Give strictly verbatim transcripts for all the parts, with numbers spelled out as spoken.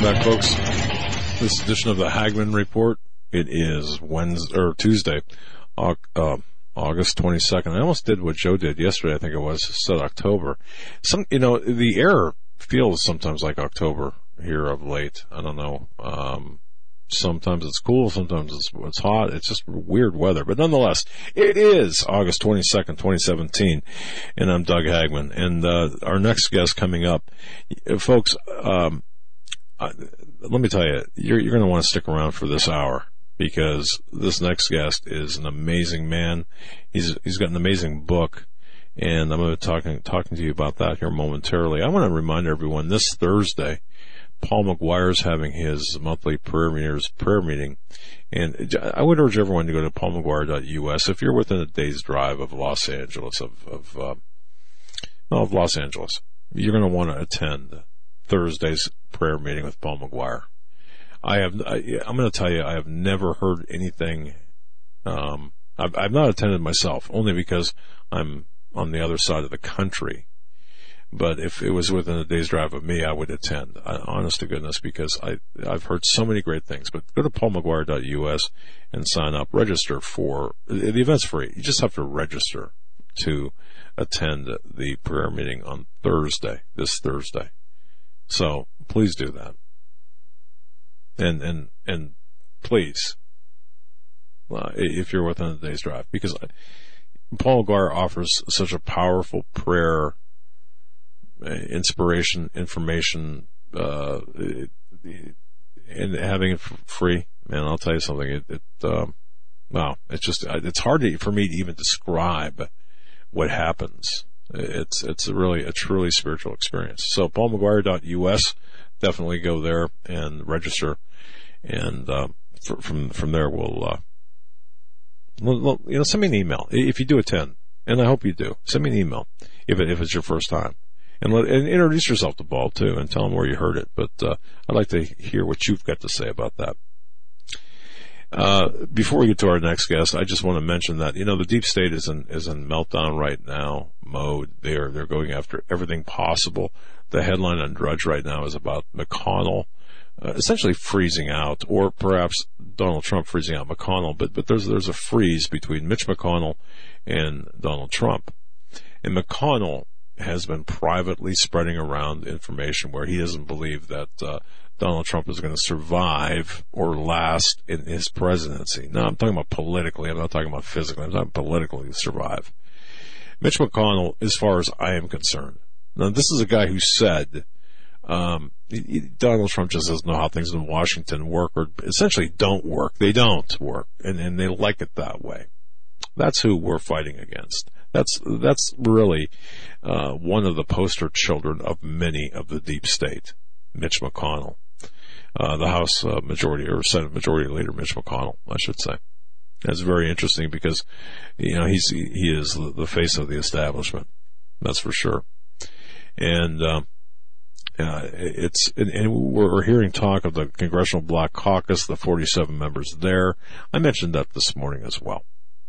back, folks. This edition of the Hagmann Report. It is Wednesday or Tuesday, uh, August twenty-second. I almost did what Joe did yesterday. I think it was said October. Some, you know, the air feels sometimes like October here of late. I don't know. Um, sometimes it's cool, sometimes it's, it's hot. It's just weird weather, but nonetheless, it is August twenty-second, twenty seventeen, and I'm Doug Hagmann. And uh, our next guest coming up, folks. Um, Uh, let me tell you, you're, you're going to want to stick around for this hour because this next guest is an amazing man. He's he's got an amazing book, and I'm going to be talking talking to you about that here momentarily. I want to remind everyone this Thursday, Paul McGuire is having his monthly prayer meetings prayer meeting, and I would urge everyone to go to paul mcguire dot u s if you're within a day's drive of Los Angeles of of uh, well, of Los Angeles. You're going to want to attend Thursday's prayer meeting with Paul McGuire. I have, I, I'm going to tell you, I have never heard anything. Um, I've, I've not attended myself, only because I'm on the other side of the country. But if it was within a day's drive of me, I would attend. I, honest to goodness, because I, I've heard so many great things. But go to paul mcguire dot u s and sign up. Register for the event's free. You just have to register to attend the prayer meeting on Thursday. This Thursday. So please do that, and and and please, uh, if you're within a day's drive, because Paul McGuire offers such a powerful prayer, uh, inspiration, information, uh, and having it free. Man, I'll tell you something. It, it um, wow, it's just it's hard to, for me to even describe what happens. It's it's a really a truly spiritual experience. So paul mcguire dot u s, definitely go there and register, and uh, for, from from there we'll, uh, we'll you know send me an email if you do attend, and I hope you do. Send me an email if it, if it's your first time, and let and introduce yourself to Paul too, and tell him where you heard it. But uh, I'd like to hear what you've got to say about that. Uh, before we get to our next guest, I just want to mention that, you know, the deep state is in, is in meltdown right now mode. They're, they're going after everything possible. The headline on Drudge right now is about McConnell, uh, essentially freezing out, or perhaps Donald Trump freezing out McConnell, but, but there's, there's a freeze between Mitch McConnell and Donald Trump. And McConnell has been privately spreading around information where he doesn't believe that, uh, Donald Trump is going to survive or last in his presidency. Now, I'm talking about politically. I'm not talking about physically. I'm talking politically survive. Mitch McConnell, as far as I am concerned. Now, this is a guy who said, um, Donald Trump just doesn't know how things in Washington work, or essentially don't work. They don't work, and, and they like it that way. That's who we're fighting against. That's, that's really, uh, one of the poster children of many of the deep state. Mitch McConnell. Uh, the House uh, Majority or Senate Majority Leader Mitch McConnell, I should say. That's very interesting because, you know, he's he is the face of the establishment. That's for sure. And uh, uh, it's and, and we're hearing talk of the Congressional Black Caucus, the forty-seven members there. I mentioned that this morning as well,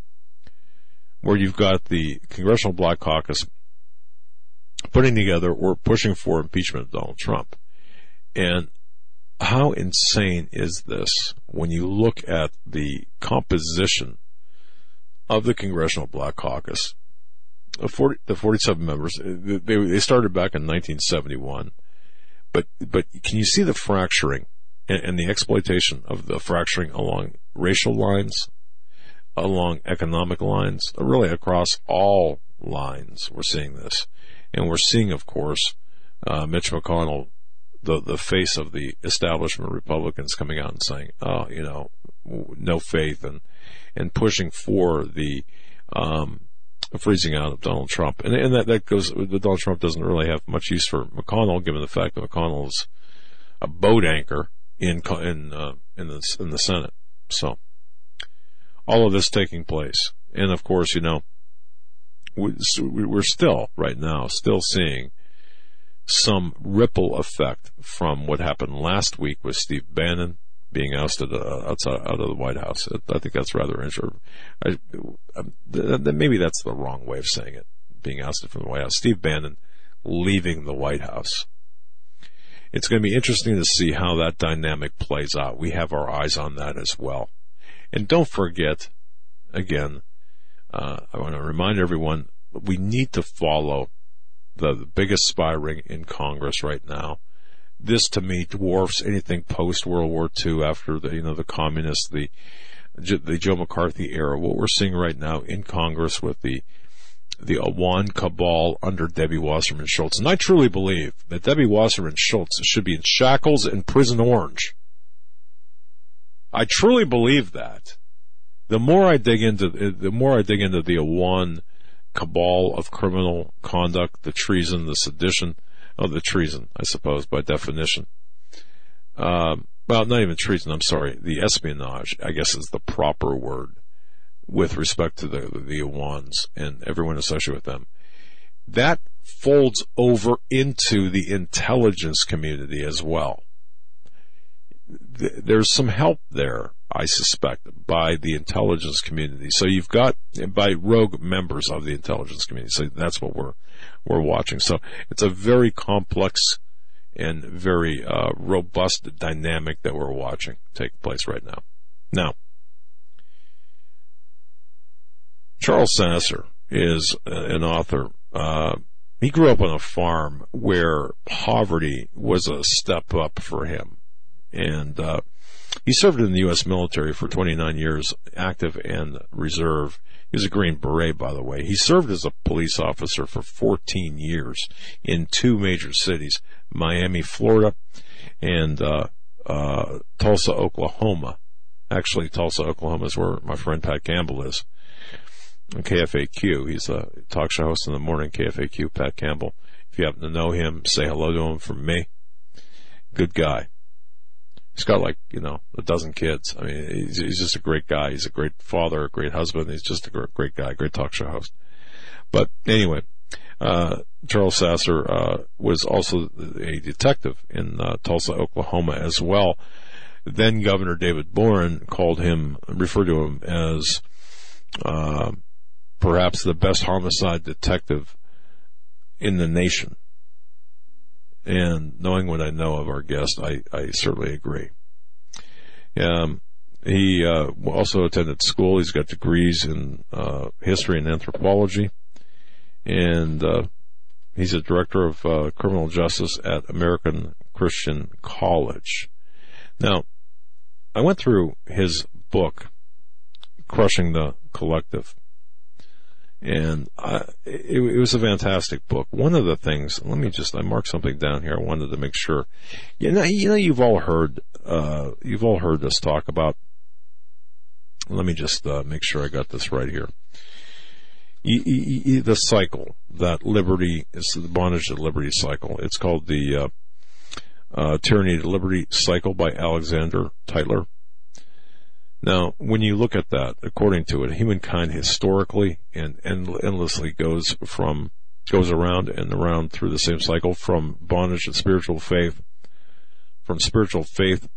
where you've got the Congressional Black Caucus putting together or pushing for impeachment of Donald Trump. And how insane is this when you look at the composition of the Congressional Black Caucus? The, forty, the forty-seven members, they, they started back in nineteen seventy-one. But, but can you see the fracturing and, and the exploitation of the fracturing along racial lines, along economic lines, really across all lines? We're seeing this. And we're seeing, of course, uh, Mitch McConnell, the the face of the establishment Republicans, coming out and saying, oh, you know, no faith, and and pushing for the um, freezing out of Donald Trump. And, and that, that goes, Donald Trump doesn't really have much use for McConnell, given the fact that McConnell is a boat anchor in in uh, in the in the Senate. So all of this taking place, and of course, you know, we, we're still right now still seeing some ripple effect from what happened last week with Steve Bannon being ousted uh, outside out of the White House. I think that's rather interesting. I, I, maybe that's the wrong way of saying it, being ousted from the White House. Steve Bannon leaving the White House. it's going to be interesting to see how that dynamic plays out. We have our eyes on that as well. And don't forget, again, uh, I want to remind everyone, we need to follow the, the biggest spy ring in Congress right now. This, to me, dwarfs anything post-World War Two, after the, you know, the communists, the, the Joe McCarthy era. What we're seeing right now in Congress with the, the Awan cabal under Debbie Wasserman Schultz. And I truly believe that Debbie Wasserman Schultz should be in shackles and prison orange. I truly believe that. The more I dig into, the more I dig into the Awan cabal of criminal conduct, the treason, the sedition, oh, the treason, I suppose, by definition. Um, well, not even treason, I'm sorry. The espionage, I guess, is the proper word with respect to the, the Awans and everyone associated with them. That folds over into the intelligence community as well. There's some help there, I suspect, by the intelligence community. So you've got, by rogue members of the intelligence community. So that's what we're, we're watching. So it's a very complex and very, uh, robust dynamic that we're watching take place right now. Now, Charles Sasser is an author. Uh, he grew up on a farm where poverty was a step up for him. And, uh, he served in the U S military for twenty-nine years, active and reserve. He was a Green Beret, by the way. He served as a police officer for fourteen years in two major cities, Miami, Florida, and, uh, uh, Tulsa, Oklahoma. Actually, Tulsa, Oklahoma is where my friend Pat Campbell is. On K F A Q. He's a talk show host in the morning, K F A Q, Pat Campbell. If you happen to know him, say hello to him from me. Good guy. He's got like, you know, a dozen kids. I mean, he's, he's just a great guy. He's a great father, a great husband. He's just a great, great guy, great talk show host. But anyway, uh, Charles Sasser, uh, was also a detective in, uh, Tulsa, Oklahoma as well. Then Governor David Boren called him, referred to him as, uh, perhaps the best homicide detective in the nation. And knowing what I know of our guest, I, I certainly agree. Um, he uh, also attended school. He's got degrees in uh, history and anthropology. And uh, he's a director of uh, criminal justice at American Christian College. Now, I went through his book, Crushing the Collective. And I, it, it was a fantastic book. One of the things, let me just, I marked something down here. I wanted to make sure. You know, you know, you've all heard, uh, you've all heard us talk about, let me just uh, make sure I got this right here. E, e, e, the cycle, that liberty, is the bondage to liberty cycle. It's called the uh, uh, Tyranny to Liberty Cycle by Alexander Tytler. Now, when you look at that, according to it, humankind historically and end- endlessly goes from, goes around and around through the same cycle, from bondage to spiritual faith, from spiritual faith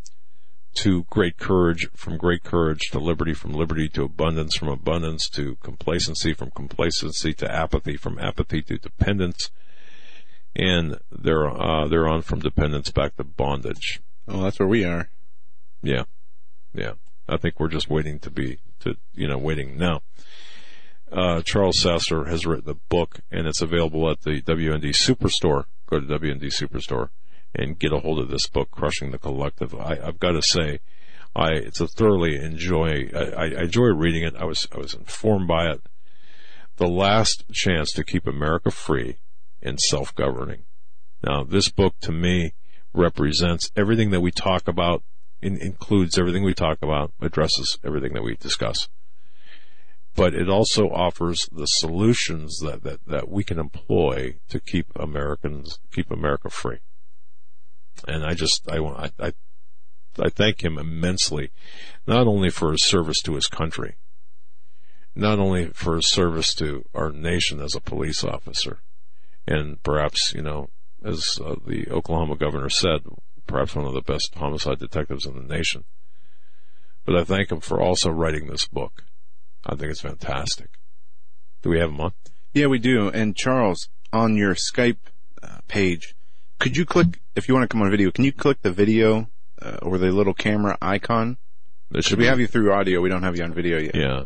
to great courage, from great courage to liberty, from liberty to abundance, from abundance to complacency, from complacency to apathy, from apathy to dependence, and they're, uh, they're on from dependence back to bondage. Oh, that's where we are. Yeah. Yeah. I think we're just waiting to be, to, you know, waiting now. Uh, Charles Sasser has written a book, and it's available at the W N D Superstore. Go to W N D Superstore and get a hold of this book, Crushing the Collective. I, I've got to say, I, it's a thoroughly enjoy, I, I enjoy reading it. I was, I was informed by it. The last chance to keep America free and self-governing. Now, this book to me represents everything that we talk about. In, includes everything we talk about, addresses everything that we discuss. But it also offers the solutions that, that, that we can employ to keep Americans, keep America free. And I just, I, I, I, I thank him immensely, not only for his service to his country, not only for his service to our nation as a police officer, and perhaps, you know, as uh, the Oklahoma governor said, perhaps one of the best homicide detectives in the nation. But I thank him for also writing this book. I think it's fantastic. Do we have him on? Yeah, we do. And Charles, on your Skype uh, page, Could you click, if you want to come on video, can you click the video uh, or the little camera icon? Should we have you through audio? We don't have you on video yet. Yeah.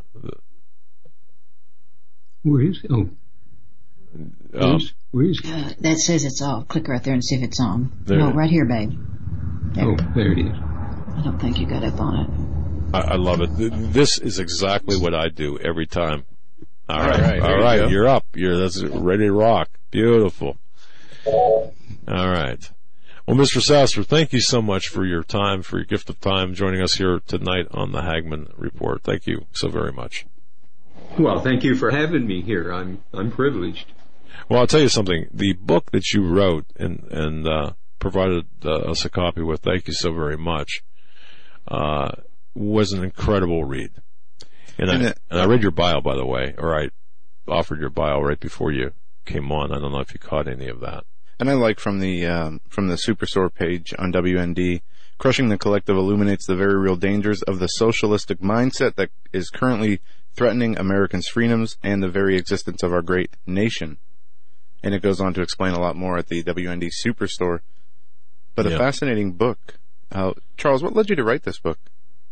Where is it? Oh. Um, Where is it? Uh, that says it's off. Click right there and see if it's on. There no, it is. right here, babe. There. Oh, there it is. I don't think you got up on it. I, I love it. Th- This is exactly what I do every time. All All right. right, All there you right. go. You're up. You're that's ready to rock. Beautiful. All right. Well, Mister Sasser, thank you so much for your time, for your gift of time, joining us here tonight on the Hagman Report. Thank you so very much. Well, thank you for having me here. I'm I'm privileged. Well, I'll tell you something. The book that you wrote and and uh, provided uh, us a copy with, thank you so very much, uh, was an incredible read. And, And I, it- and I read your bio, by the way, or I offered your bio right before you came on. I don't know if you caught any of that. And I like from the um, from the Superstore page on W N D, Crushing the Collective illuminates the very real dangers of the socialistic mindset that is currently threatening Americans' freedoms and the very existence of our great nation. And it goes on to explain a lot more at the W N D Superstore. But a Yeah. fascinating book. Uh, Charles, what led you to write this book?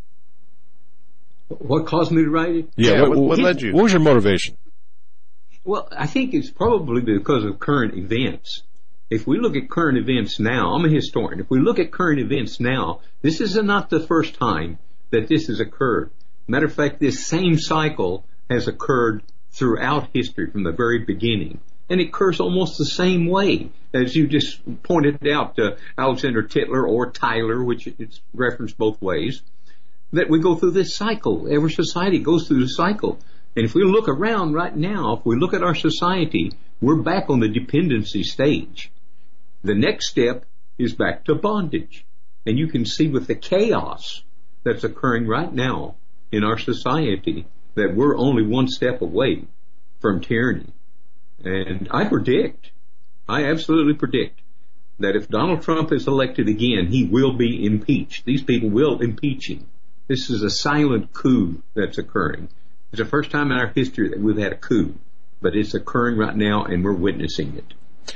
What caused me to write it? Yeah, what- what It- led you? What was your motivation? Well, I think it's probably because of current events. If we look at current events now, I'm a historian. If we look at current events now, this is not the first time that this has occurred. Matter of fact, this same cycle has occurred throughout history from the very beginning. And it occurs almost the same way. As you just pointed out, uh, Alexander Tytler or Tyler, which it's referenced both ways, that we go through this cycle. Every society goes through the cycle. And if we look around right now, if we look at our society, we're back on the dependency stage. The next step is back to bondage. And you can see with the chaos that's occurring right now in our society that we're only one step away from tyranny. And I predict, I absolutely predict, that if Donald Trump is elected again, he will be impeached. These people will impeach him. This is a silent coup that's occurring. It's the first time in our history that we've had a coup, but it's occurring right now and we're witnessing it.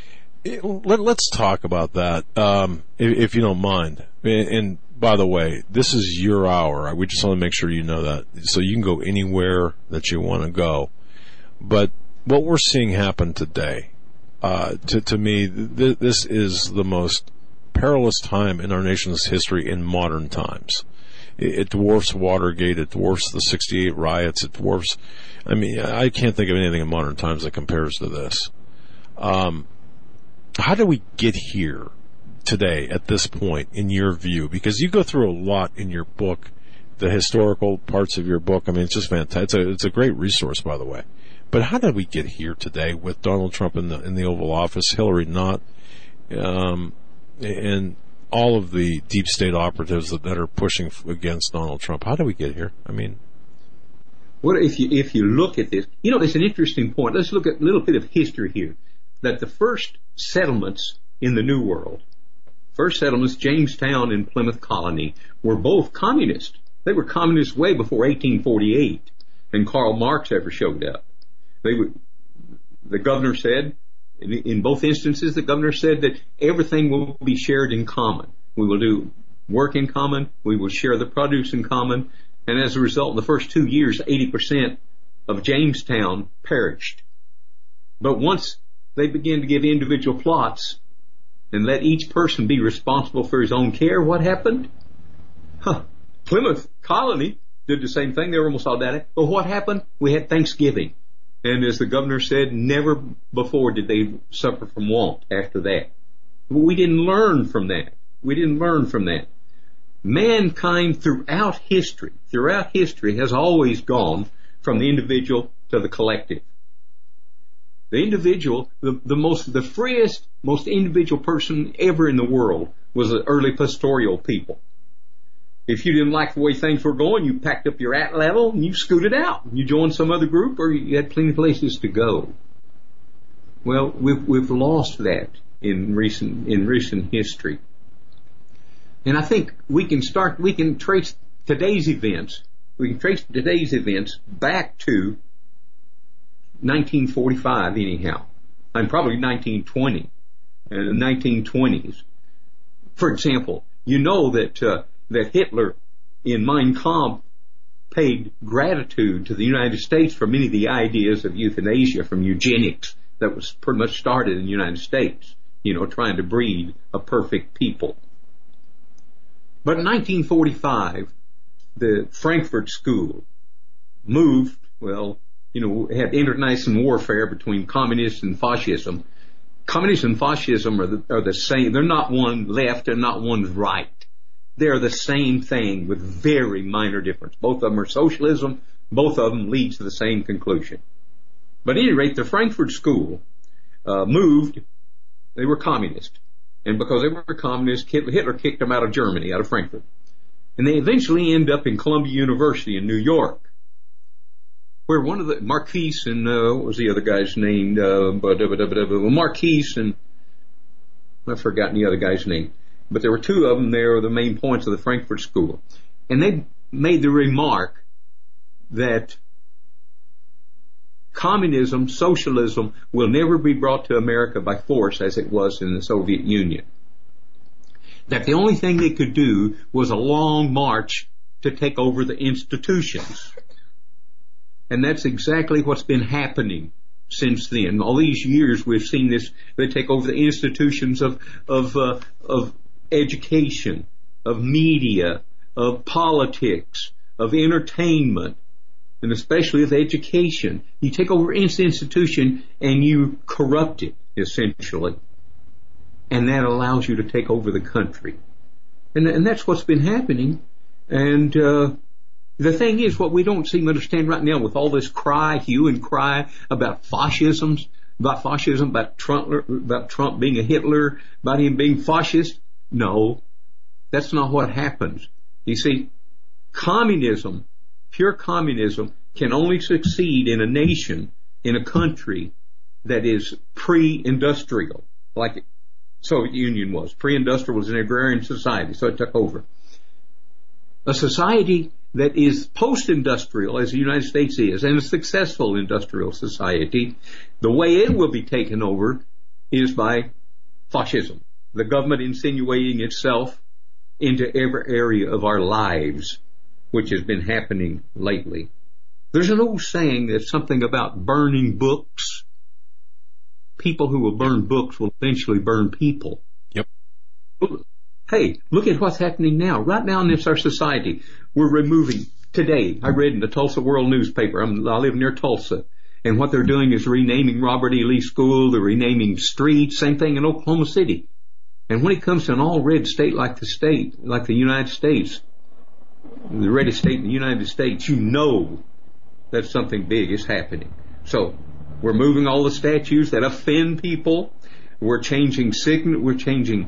Let, let's talk about that, um, if, if you don't mind. And, and by the way, this is your hour. We just want to make sure you know that, so you can go anywhere that you want to go. But what we're seeing happen today, uh, to, to me, th- this is the most perilous time in our nation's history in modern times. It, it dwarfs Watergate. It dwarfs the sixty-eight riots. It dwarfs. I mean, I can't think of anything in modern times that compares to this. Um, How do we get here today at this point, in your view? Because you go through a lot in your book, the historical parts of your book. I mean, it's just fantastic. It's a, it's a great resource, by the way. But how did we get here today with Donald Trump in the in the Oval Office, Hillary not, um, and all of the deep state operatives that, that are pushing against Donald Trump? How did we get here? I mean, What if you if you look at this? You know, it's an interesting point. Let's look at a little bit of history here. That the first settlements in the New World, first settlements, Jamestown and Plymouth Colony, were both communist. They were communist way before eighteen forty-eight, and Karl Marx ever showed up. They would, the governor said, in, in both instances, the governor said that everything will be shared in common. We will do work in common. We will share the produce in common. And as a result, in the first two years, eighty percent of Jamestown perished. But once they began to give individual plots and let each person be responsible for his own care, what happened? Huh. Plymouth Colony did the same thing. They were almost all that. But what happened? We had Thanksgiving. And as the governor said, never before did they suffer from want after that. But we didn't learn from that. We didn't learn from that. Mankind throughout history, throughout history has always gone from the individual to the collective. The individual, the, the most, the freest, most individual person ever in the world was the early pastoral people. If you didn't like the way things were going, you packed up your atlatl and you scooted out. You joined some other group, or you had plenty of places to go. Well, we've we've lost that in recent in recent history, and I think we can start. We can trace today's events. We can trace today's events back to nineteen forty-five, anyhow, and probably nineteen twenty. in the nineteen twenties. For example, you know that uh, that Hitler in Mein Kampf paid gratitude to the United States for many of the ideas of euthanasia, from eugenics, that was pretty much started in the United States, you know, trying to breed a perfect people. But in nineteen forty-five, the Frankfurt School moved, well, you know, had internecine warfare between communists and fascism. Communism and fascism are the, are the same. They're not one left and not one right. They're the same thing with very minor difference. Both of them are socialism. Both of them lead to the same conclusion. But at any rate, the Frankfurt School uh, moved. They were communist. And because they were communist, Hitler kicked them out of Germany, out of Frankfurt. And they eventually end up in Columbia University in New York, where one of the, Marquise and, uh, what was the other guy's name? Uh, Marquise and, I've forgotten the other guy's name. But there were two of them there, were the main points of the Frankfurt School. And they made the remark that communism, socialism, will never be brought to America by force as it was in the Soviet Union. That the only thing they could do was a long march to take over the institutions. And that's exactly what's been happening since then. All these years we've seen this. They take over the institutions of of uh, of education, of media, of politics, of entertainment, and especially of education. You take over an institution and you corrupt it, essentially. And that allows you to take over the country. And, and that's what's been happening. And uh, the thing is, what we don't seem to understand right now with all this cry, hue and cry about fascisms, about fascism, about Trump, about Trump being a Hitler, about him being fascist. No, that's not what happens. You see, communism, pure communism, can only succeed in a nation, in a country that is pre-industrial, like the Soviet Union was. Pre-industrial was an agrarian society, so it took over. A society that is post-industrial, as the United States is, and a successful industrial society, the way it will be taken over is by fascism. The government insinuating itself into every area of our lives, which has been happening lately. There's an old saying that's something about burning books. People who will burn books will eventually burn people. Yep. Hey, look at what's happening now. Right now in this our society, we're removing, today, I read in the Tulsa World newspaper, I'm, I live near Tulsa, and what they're doing is renaming Robert E. Lee School, they're renaming streets, same thing in Oklahoma City. And when it comes to an all-red state like the state, like the United States, the reddest state in the United States, you know that something big is happening. So, we're moving all the statues that offend people. We're changing sign, we're changing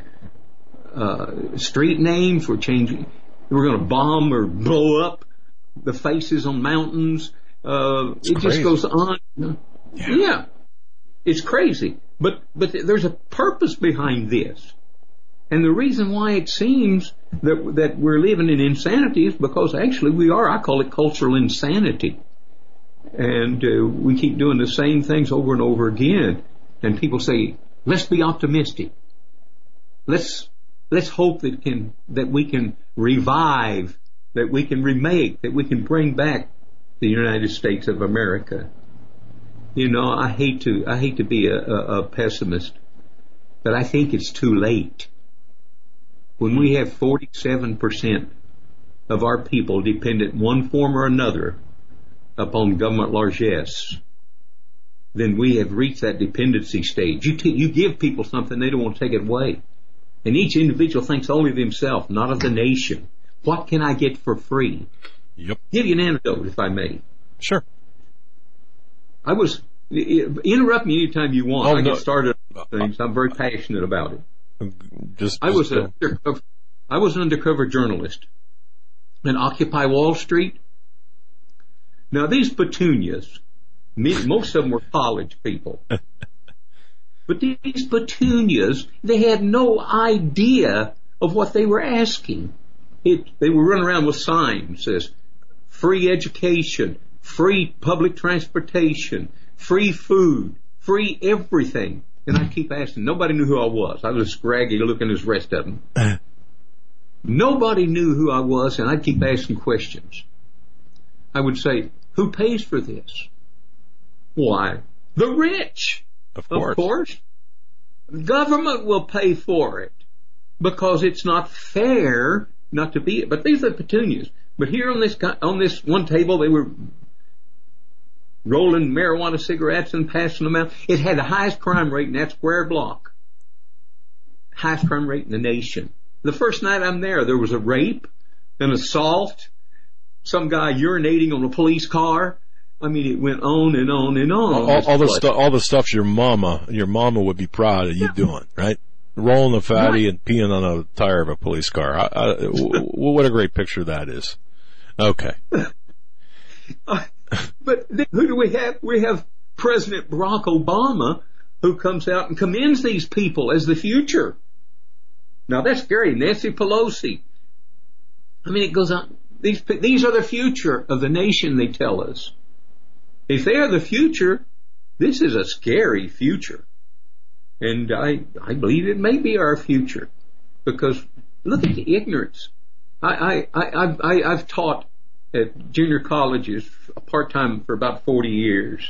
uh, street names. We're changing. We're going to bomb or blow up the faces on mountains. Uh, it crazy. Just goes on. Yeah. yeah, it's crazy. But but there's a purpose behind this, and the reason why it seems that that we're living in insanity is because actually we are. I call it cultural insanity. And uh, we keep doing the same things over and over again. And people say, let's be optimistic. Let's let's hope that can that we can revive, that we can remake, that we can bring back the United States of America. You know, I hate to I hate to be a, a, a pessimist, but I think it's too late. When we have forty-seven percent of our people dependent in one form or another upon government largesse, then we have reached that dependency stage. You, t- you give people something, they don't want to take it away. And each individual thinks only of himself, not of the nation. What can I get for free? Yep. Give you an anecdote, if I may. Sure. I was, interrupt me anytime you want. Oh, I no. get started on things. I'm very passionate about it. Just, I was just, a, I was an undercover journalist in Occupy Wall Street. Now, these petunias, most of them were college people. But these petunias, they had no idea of what they were asking. It, they were running around with signs that says, free education, free public transportation, free food, free everything. And I keep asking. Nobody knew who I was. I was scraggy looking as the rest of them. Nobody knew who I was, and I'd keep asking questions. I would say, who pays for this? Why? The rich. Of course. Of course. Government will pay for it because it's not fair not to be it. But these are the petunias. But here on this on this one table, they were rolling marijuana cigarettes and passing them out. It had the highest crime rate in that square block. Highest crime rate in the nation. The first night I'm there, there was a rape, an assault, some guy urinating on a police car. I mean, it went on and on and on. All, all the stuff, all the stuff your mama, your mama would be proud of you doing, right? Rolling the fatty right. and peeing on a tire of a police car. I, I, w- what a great picture that is. Okay. Uh, but then who do we have? We have President Barack Obama, who comes out and commends these people as the future. Now that's scary. Nancy Pelosi. I mean, it goes on. These these are the future of the nation, they tell us. If they are the future, this is a scary future. And I, I believe it may be our future. Because look at the ignorance. I, I, I, I've, I, I've taught at junior colleges part-time for about forty years.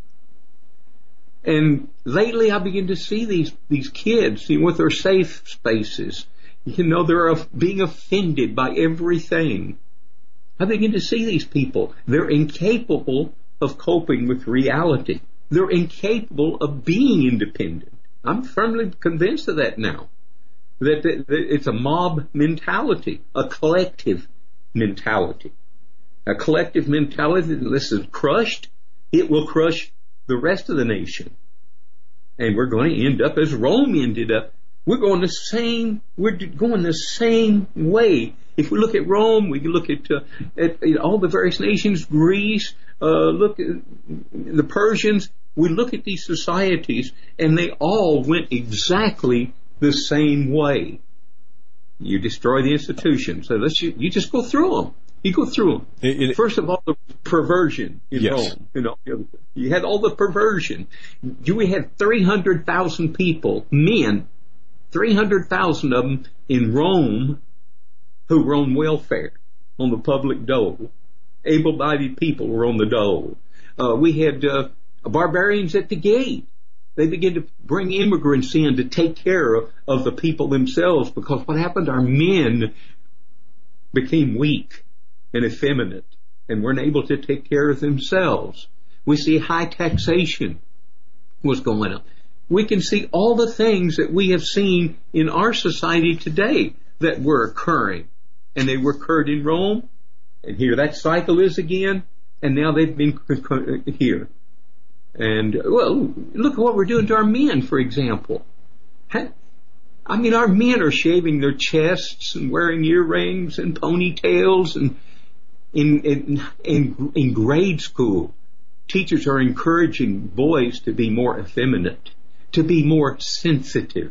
And lately I begin to see these, these kids, you know, with their safe spaces. You know, they're being offended by everything. I begin to see these people. They're incapable of coping with reality. They're incapable of being independent. I'm firmly convinced of that now. That, that, that it's a mob mentality, a collective mentality. A collective mentality that this is crushed, it will crush the rest of the nation. And we're going to end up as Rome ended up. We're going the same, we're going the same way. If we look at Rome, we can look at, uh, at, at all the various nations, Greece, uh, look at the Persians. We look at these societies and they all went exactly the same way. You destroy the institutions. So let's, you, you just go through them. You go through them. It, it, First of all, the perversion in yes. Rome. You know, you had all the perversion. You we had three hundred thousand people, men, three hundred thousand of them in Rome who were on welfare, on the public dole. Able-bodied people were on the dole. Uh, we had uh, barbarians at the gate. They began to bring immigrants in to take care of, of the people themselves, because what happened? Our men became weak and effeminate and weren't able to take care of themselves. We see high taxation was going up. We can see all the things that we have seen in our society today that were occurring. And they were occurred in Rome, and here that cycle is again, and now they've been here. And, well, look at what we're doing to our men, for example. I mean, our men are shaving their chests and wearing earrings and ponytails, and in, in, in, in grade school, teachers are encouraging boys to be more effeminate, to be more sensitive.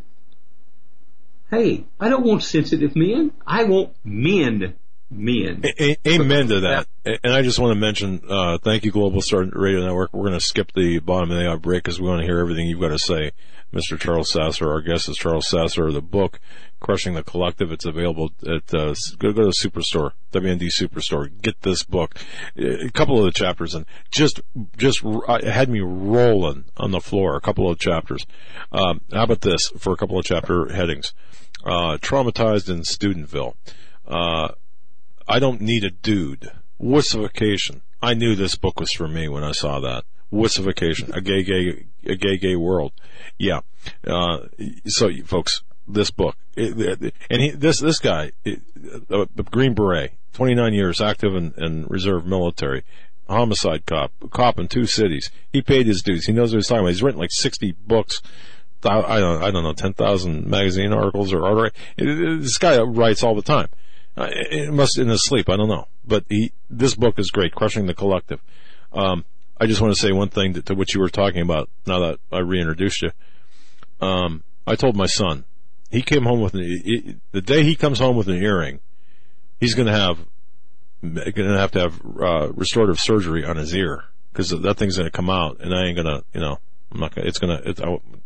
Hey, I don't want sensitive men. I want men, men. A- amen to that. And I just want to mention, uh, thank you, Global Star Radio Network. We're going to skip the bottom of the hour break because we want to hear everything you've got to say. Mister Charles Sasser, our guest is Charles Sasser. The book, Crushing the Collective, it's available at, uh, go, go to Superstore, W N D Superstore. Get this book. A couple of the chapters, and just, just, it had me rolling on the floor, a couple of chapters. Um, how about this for a couple of chapter headings? Uh, traumatized in Studentville. Uh, I don't need a dude. Wussification. I knew this book was for me when I saw that. Wussification. A gay, gay, a gay, gay world. Yeah. Uh, so folks, this book, it, it, and he, this, this guy, it, uh, Green Beret, twenty-nine years active in, in reserve military, homicide cop, cop in two cities. He paid his dues. He knows what he's talking about. He's written like sixty books. I don't, I don't know, ten thousand magazine articles or art. This guy writes all the time. Uh, it must in his sleep. I don't know, but he, this book is great. Crushing the Collective. Um, I just want to say one thing to, to what you were talking about. Now that I reintroduced you, um, I told my son he came home with an, it, the day he comes home with an earring, he's going to have going to have to have uh, restorative surgery on his ear because that thing's going to come out, and I ain't going to, you know, I'm not going. It's going to. It's, I,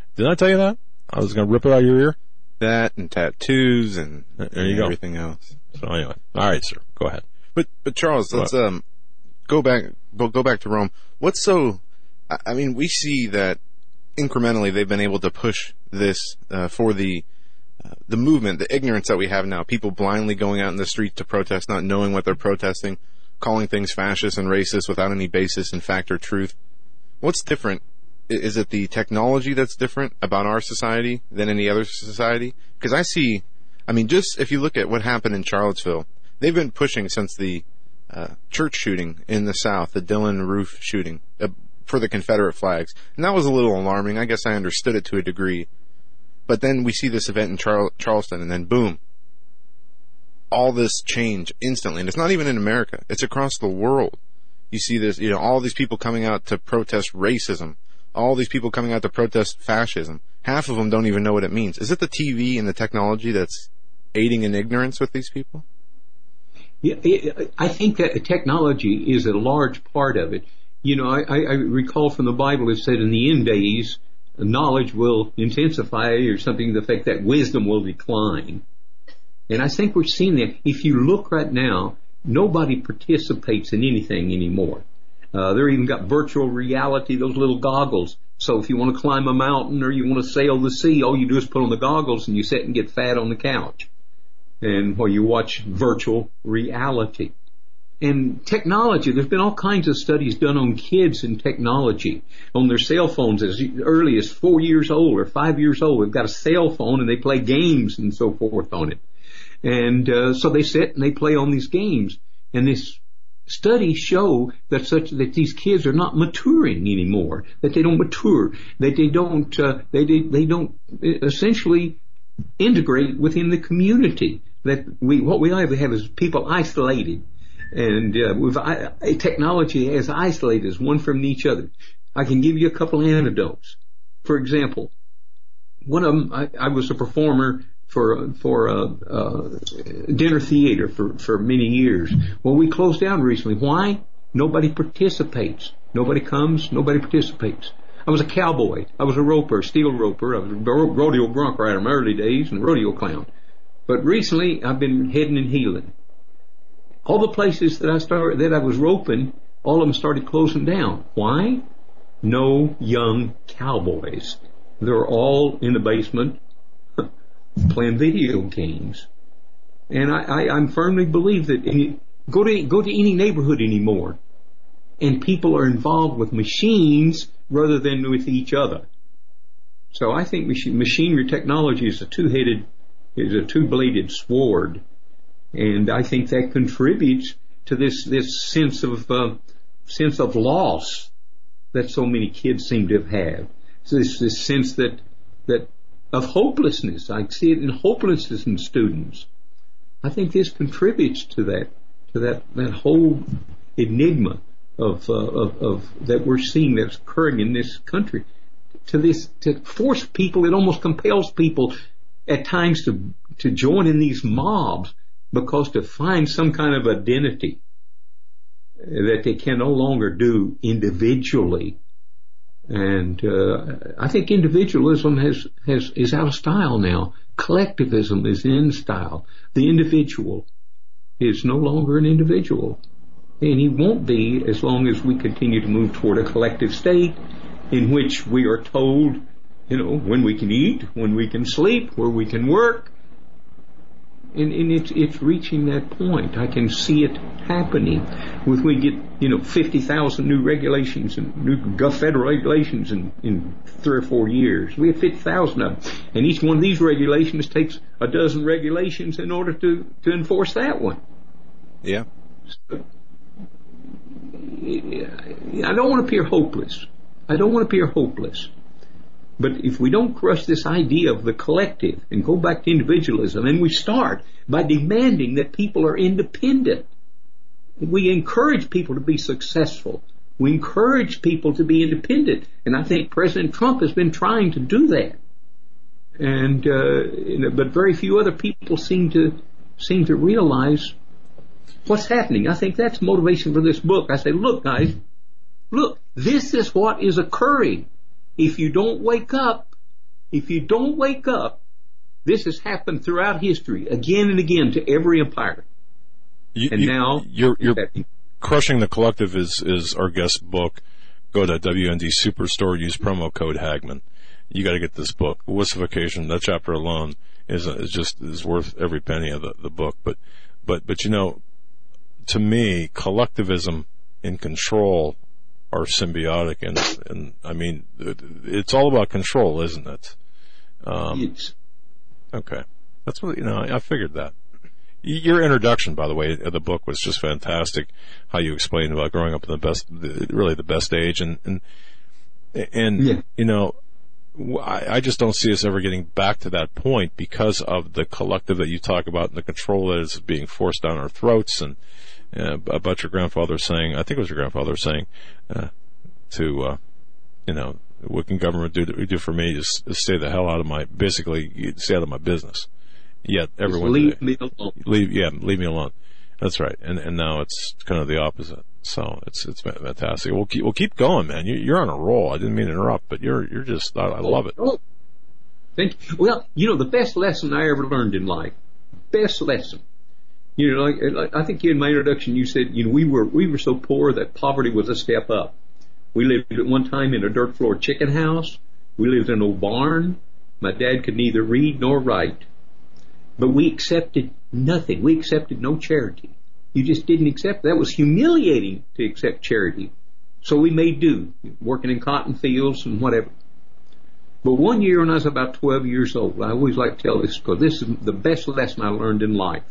Didn't I tell you that? I was going to rip it out of your ear? That and tattoos and, there you and go. everything else. So anyway. All right, sir. Go ahead. But, but Charles, let's, What? um, go back, go back to Rome. What's so, I, I mean, we see that incrementally they've been able to push this, uh, for the, uh, the movement, the ignorance that we have now. People blindly going out in the streets to protest, not knowing what they're protesting, calling things fascist and racist without any basis in fact or truth. What's different? Is it the technology that's different about our society than any other society? Because I see, I mean, just if you look at what happened in Charlottesville, they've been pushing since the uh, church shooting in the South, the Dylan Roof shooting, uh, for the Confederate flags. And that was a little alarming. I guess I understood it to a degree. But then we see this event in Char- Charleston, and then boom, all this change instantly. And it's not even in America. It's across the world. You see this, you know, all these people coming out to protest racism. All these people coming out to protest fascism. Half of them don't even know what it means. Is it the T V and the technology that's aiding in ignorance with these people? Yeah, I think that technology is a large part of it. You know, I, I recall from the Bible it said in the end days, knowledge will intensify, or something to the effect that wisdom will decline. And I think we're seeing that. If you look right now, nobody participates in anything anymore. Uh, they're even got virtual reality, those little goggles. So if you want to climb a mountain or you want to sail the sea, all you do is put on the goggles and you sit and get fat on the couch. And while you watch virtual reality. And technology, there's been all kinds of studies done on kids and technology, on their cell phones as early as four years old or five years old. They've got a cell phone and they play games and so forth on it. And uh, so they sit and they play on these games. And this studies show that such that these kids are not maturing anymore, that they don't mature, that they don't uh, they, they they don't essentially integrate within the community. That we what we have is people isolated, and uh, with I, technology has isolated us one from each other. I can give you a couple anecdotes. For example, one of them, I, I was a performer for for a, a dinner theater for, for many years. Well, we closed down recently. Why? Nobody participates. Nobody comes. Nobody participates. I was a cowboy. I was a roper, steel roper. I was a rodeo bronc rider in my early days and a rodeo clown. But recently, I've been heading and healing. All the places that I started, that I was roping, all of them started closing down. Why? No young cowboys. They're all in the basement playing video games. And I, I, I firmly believe that any, go to go to any neighborhood anymore, and people are involved with machines rather than with each other. So I think machine, machinery technology is a two-headed, is a two-bladed sword, and I think that contributes to this this sense of uh, sense of loss that so many kids seem to have had. So this this sense that that of hopelessness. I see it in hopelessness in students. I think this contributes to that, to that, that whole enigma of, uh, of, of, that we're seeing that's occurring in this country. To this, to force people, it almost compels people at times to, to join in these mobs because to find some kind of identity that they can no longer do individually. And uh, I think individualism has, has is out of style now. Collectivism is in style. The individual is no longer an individual, and he won't be as long as we continue to move toward a collective state in which we are told, you know, when we can eat, when we can sleep, where we can work. And, and it's, it's reaching that point. I can see it happening. With we get, you know, fifty thousand new regulations and new federal regulations in, in three or four years. We have fifty thousand of them. And each one of these regulations takes a dozen regulations in order to, to enforce that one. Yeah. So, I don't want to appear hopeless. I don't want to appear hopeless. But if we don't crush this idea of the collective and go back to individualism, and we start by demanding that people are independent, we encourage people to be successful. We encourage people to be independent. And I think President Trump has been trying to do that. And, uh, but very few other people seem to, seem to realize what's happening. I think that's motivation for this book. I say, look guys, look, this is what is occurring. If you don't wake up, if you don't wake up, this has happened throughout history, again and again, to every empire. You, and you, now you're, you're Crushing the Collective is, is our guest book. Go to W N D Superstore, use promo code Hagman. You got to get this book. Wussification, that chapter alone is, is just is worth every penny of the, the book. But, but, but you know, to me, collectivism and control are symbiotic, and, and I mean, it's all about control, isn't it? Um, it's, okay, that's what you know. I figured that. Your introduction, by the way, of the book was just fantastic. How you explained about growing up in the best, really the best age, and and and yeah. you know, I, I just don't see us ever getting back to that point because of the collective that you talk about and the control that is being forced down our throats. And uh, about your grandfather saying, I think it was your grandfather saying, uh, to uh, you know, what can government do to, do for me? Is, is stay the hell out of my, basically stay out of my business. Yet everyone leave today, me alone. Leave, yeah, leave me alone. That's right. And and now it's kind of the opposite. So it's it's fantastic. We'll keep we'll keep going, man. You, you're on a roll. I didn't mean to interrupt, but you're you're just I, I love it. Oh, thank you. Well, you know, the best lesson I ever learned in life, best lesson. You know, like, like I think in my introduction you said, you know, we were we were so poor that poverty was a step up. We lived at one time in a dirt floor chicken house. We lived in a old barn. My dad could neither read nor write. But we accepted nothing. We accepted no charity. You just didn't accept. That was humiliating to accept charity. So we made do, working in cotton fields and whatever. But one year when I was about twelve years old, I always like to tell this because this is the best lesson I learned in life.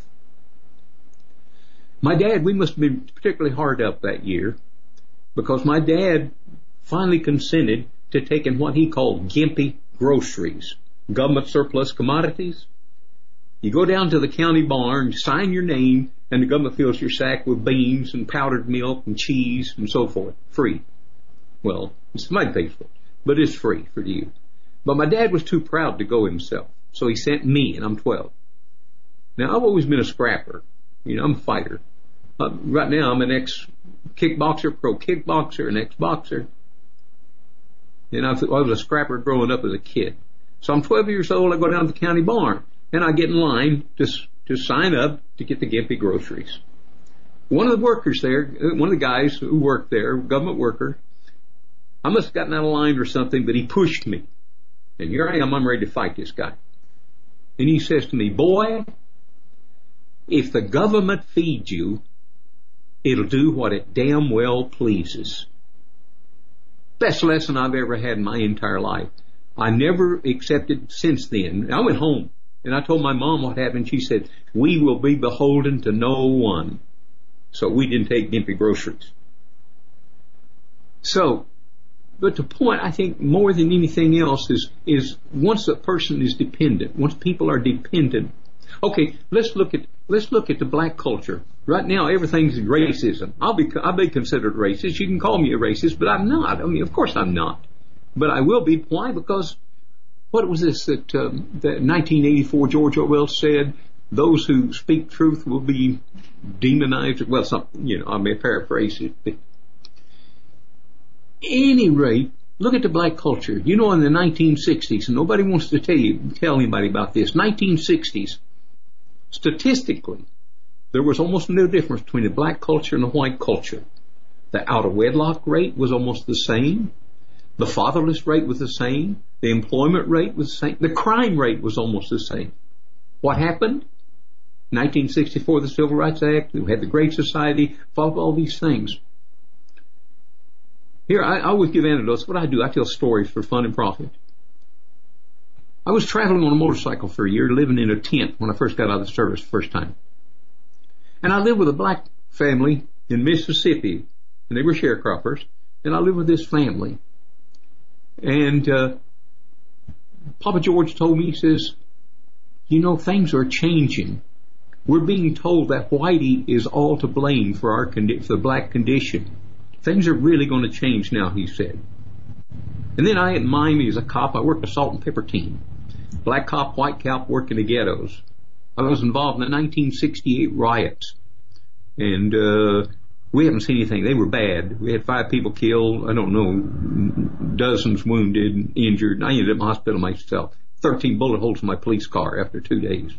My dad, we must have been particularly hard up that year because my dad finally consented to taking what he called gimpy groceries, government surplus commodities. You go down to the county barn, sign your name, and the government fills your sack with beans and powdered milk and cheese and so forth. Free. Well, somebody pays for it, but it's free for you. But my dad was too proud to go himself, so he sent me, and I'm twelve. Now, I've always been a scrapper. You know, I'm a fighter. Uh, right now, I'm an ex-kickboxer, pro kickboxer, an ex-boxer. And I was a scrapper growing up as a kid. So I'm twelve years old, I go down to the county barn. And I get in line to to sign up to get the gimpy groceries. One of the workers there, one of the guys who worked there, government worker, I must have gotten out of line or something, but he pushed me. And here I am, I'm ready to fight this guy. And he says to me, boy, if the government feeds you, it'll do what it damn well pleases. Best lesson I've ever had in my entire life. I never accepted since then. I went home. And I told my mom what happened. She said, we will be beholden to no one. So we didn't take gimpy groceries. So, but the point, I think, more than anything else is, is once a person is dependent, once people are dependent. Okay, let's look at, let's look at the black culture. Right now, everything's racism. I'll be, I'll be considered racist. You can call me a racist, but I'm not. I mean, of course I'm not. But I will be. Why? Because what was this that, um, that nineteen eighty-four George Orwell said? Those who speak truth will be demonized. Well, something, you know, I may paraphrase it. But at any rate, look at the black culture. You know, in the nineteen sixties, and nobody wants to tell you, tell anybody about this. nineteen sixties, statistically, there was almost no difference between the black culture and the white culture. The out-of-wedlock rate was almost the same. The fatherless rate was the same. The employment rate was the same. The crime rate was almost the same. What happened? nineteen sixty-four, the Civil Rights Act. We had the Great Society. Followed all these things. Here, I, I always give anecdotes. What I do, I tell stories for fun and profit. I was traveling on a motorcycle for a year, living in a tent when I first got out of the service the first time. And I lived with a black family in Mississippi, and they were sharecroppers. And I lived with this family. And uh, Papa George told me, he says, you know, things are changing. We're being told that whitey is all to blame for our condi- for the black condition. Things are really going to change now, he said. And then I, in Miami, as a cop, I worked a salt and pepper team. Black cop, white cop, working the ghettos. I was involved in the nineteen sixty-eight riots. And uh, we haven't seen anything. They were bad. We had five people killed. I don't know, dozens wounded, injured. I ended up in the hospital myself. Thirteen bullet holes in my police car after two days.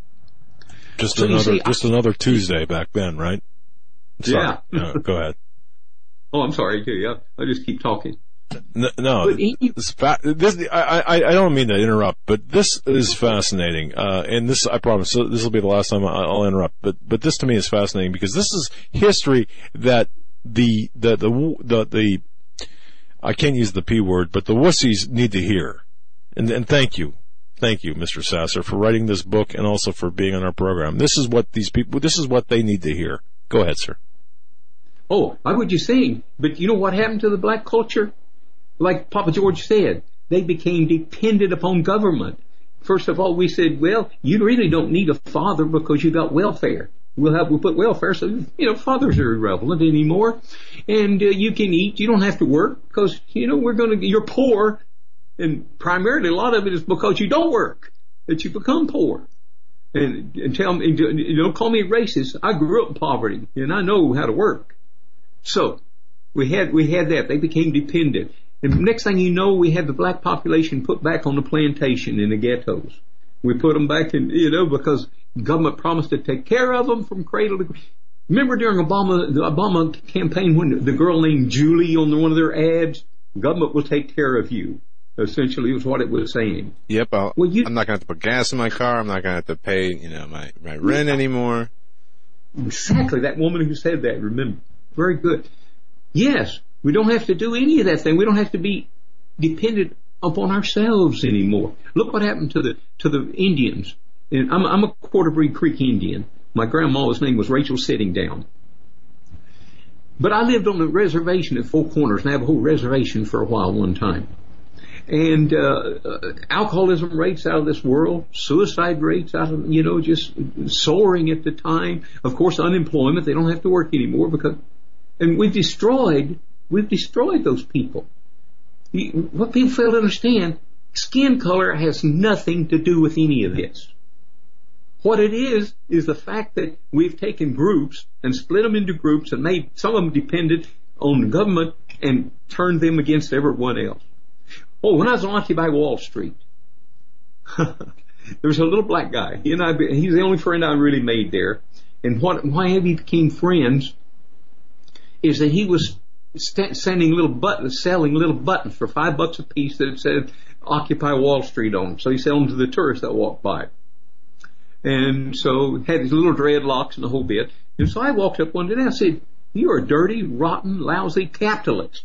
Just So you another, see, just I- another Tuesday back then, right? Sorry. Yeah. Uh, go ahead. Oh, I'm sorry, too. Yeah, I just keep talking. No, no But he- this, fa- this I, I, I don't mean to interrupt, but this is fascinating. Uh, and this, I promise, so this will be the last time I'll interrupt. But, but this to me is fascinating because this is history that the, the, the, the, the I can't use the P word, but the wussies need to hear. And, and thank you. Thank you, Mister Sasser, for writing this book and also for being on our program. This is what these people, this is what they need to hear. Go ahead, sir. Oh, I was just saying, but you know what happened to the black culture? Like Papa George said, they became dependent upon government. First of all, we said, well, you really don't need a father because you got welfare. We'll have, we'll put welfare, so, you know, fathers are irrelevant anymore. And uh, you can eat, you don't have to work because, you know, we're going to, you're poor. And primarily a lot of it is because you don't work that you become poor. And, and tell me, you don't call me racist. I grew up in poverty and I know how to work. So we had, we had that. They became dependent. And next thing you know, we had the black population put back on the plantation in the ghettos. We put them back in, you know, because government promised to take care of them from cradle to grave. Remember during Obama, the Obama campaign when the girl named Julie on the, one of their ads, government will take care of you. Essentially was what it was saying. Yep, I'll, Well, you- I'm not going to have to put gas in my car. I'm not going to have to pay, you know, my, my rent anymore. Exactly. That woman who said that, remember. Very good. Yes, we don't have to do any of that thing. We don't have to be dependent upon ourselves anymore. Look what happened to the, to the Indians. And I'm, I'm a Quarter Breed Creek Indian. My grandma's name was Rachel Sitting Down. But I lived on a reservation at Four Corners, Navajo Reservation for a while one time. And uh, uh, alcoholism rates out of this world, suicide rates out of, you know, just soaring at the time. Of course, unemployment, they don't have to work anymore because, and we've destroyed, we've destroyed those people. You, what people fail to understand, skin color has nothing to do with any of this. What it is, is the fact that we've taken groups and split them into groups and made some of them dependent on the government and turned them against everyone else. Oh, when I was on Occupy Wall Street, there was a little black guy. He and I, he's the only friend I really made there. And what, why we became friends is that he was st- sending little buttons, selling little buttons for five bucks a piece that said Occupy Wall Street on them. So he sold them to the tourists that walked by. And so had his little dreadlocks and the whole bit. And so I walked up one day and I said, "You're a dirty, rotten, lousy capitalist."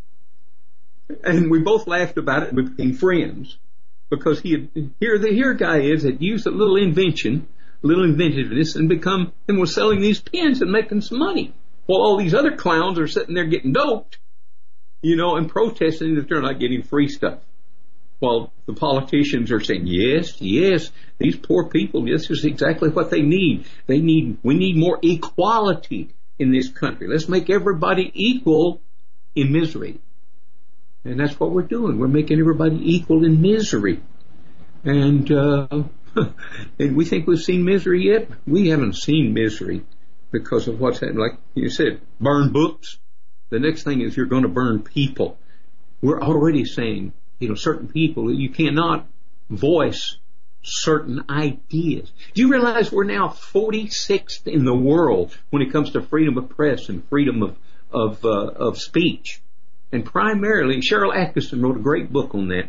And we both laughed about it and we became friends because he had, here the here guy is had used a little invention, a little inventiveness and become, and was selling these pens and making some money. While all these other clowns are sitting there getting doped, you know, and protesting that they're not getting free stuff. While the politicians are saying, yes, yes, these poor people, this is exactly what they need. They need, we need more equality in this country. Let's make everybody equal in misery. And that's what we're doing. We're making everybody equal in misery. And, uh, and we think we've seen misery yet? We haven't seen misery because of what's happening. Like you said, burn books. The next thing is you're going to burn people. We're already saying, you know, certain people, you cannot voice certain ideas. Do you realize we're now forty-sixth in the world when it comes to freedom of press and freedom of, of, uh, of speech? And primarily, Cheryl Atkinson wrote a great book on that,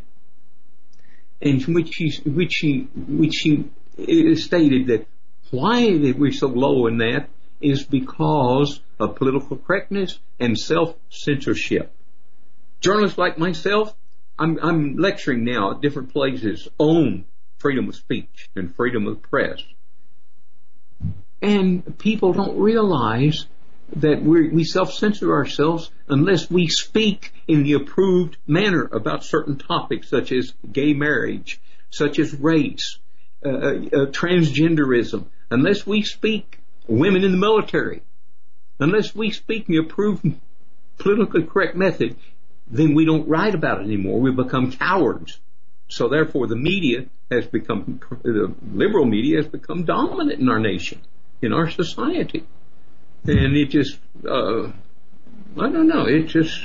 in which she, which she, which she stated that why that we're so low in that is because of political correctness and self-censorship. Journalists like myself, I'm, I'm lecturing now at different places on freedom of speech and freedom of press. And people don't realize that we we self-censor ourselves unless we speak in the approved manner about certain topics such as gay marriage, such as race, uh, uh, transgenderism, unless we speak women in the military, unless we speak in the approved politically correct method, then we don't write about it anymore. We become cowards. So therefore the media has become, the liberal media has become dominant in our nation, in our society. And it just, uh, I don't know, it just,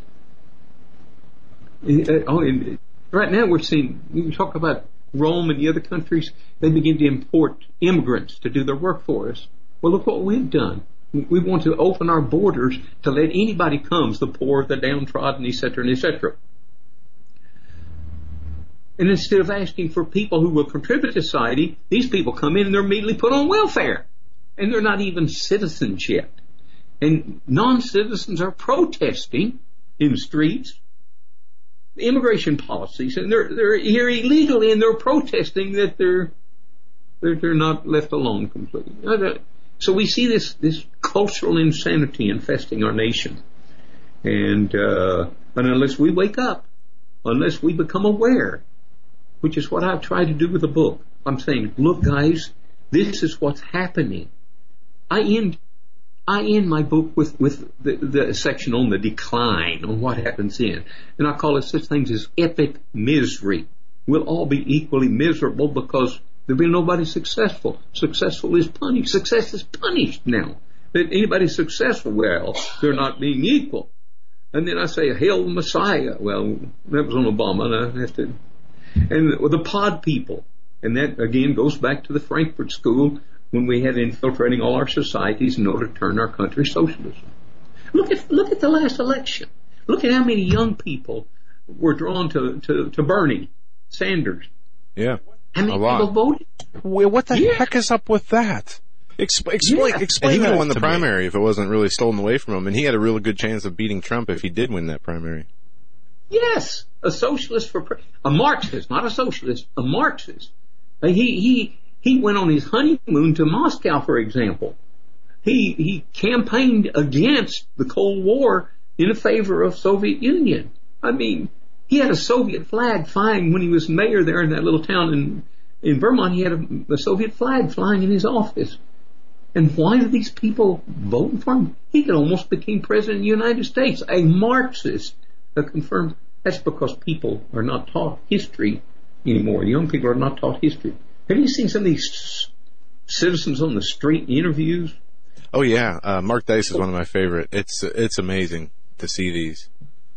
it, oh, it, right now we're seeing, you talk about Rome and the other countries, they begin to import immigrants to do their work for us. Well, look what we've done. We want to open our borders to let anybody come, the poor, the downtrodden, et cetera, and et cetera. And instead of asking for people who will contribute to society, these people come in and they're immediately put on welfare. And they're not even citizens yet. And non-citizens are protesting in the streets immigration policies, and they're they're here illegally, and they're protesting that they're they're, they're not left alone completely. So we see this this cultural insanity infesting our nation, and uh, and unless we wake up, unless we become aware, which is what I've tried to do with the book, I'm saying, look, guys, this is what's happening. I end I end my book with, with the, the section on the decline, on what happens in. And I call it such things as epic misery. We'll all be equally miserable because there'll be nobody successful. Successful is punished. Success is punished now. That anybody successful, well, they're not being equal. And then I say, hail the Messiah. Well, that was on Obama, and I have to. And the pod people. And that, again, goes back to the Frankfurt School, when we had infiltrating all our societies in order to turn our country socialism. Look at look at the last election. Look at how many young people were drawn to, to, to Bernie Sanders. Yeah, how many a lot. people voted? Well, what the yeah. heck is up with that? Explain, explain, yeah. explain. And he would that have won the to primary me. if it wasn't really stolen away from him, and he had a really good chance of beating Trump if he did win that primary. Yes, a socialist for pre- a Marxist, not a socialist, a Marxist. Uh, he he. He went on his honeymoon to Moscow, for example. He he campaigned against the Cold War in favor of Soviet Union. I mean, he had a Soviet flag flying when he was mayor there in that little town in in Vermont. He had a, a Soviet flag flying in his office. And why do these people vote for him? He could almost become president of the United States, a Marxist. A confirmed. That's because people are not taught history anymore. Young people are not taught history. Have you seen some of these citizens on the street interviews? Oh yeah, uh, Mark Dice is one of my favorite. It's it's amazing to see these.